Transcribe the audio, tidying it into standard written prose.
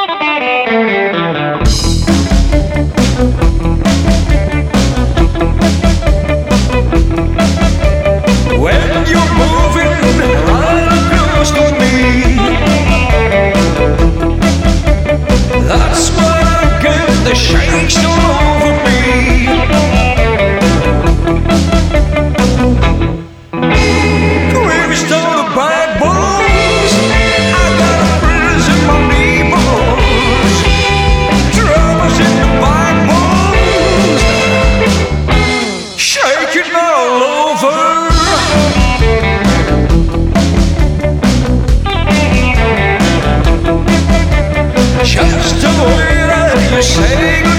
When you're moving right close to me, that's when I get the shakes all over me. We've stole the backbones, I got a bruise in my knee bones, troubles in the backbones, shaking all over. Just the way that you say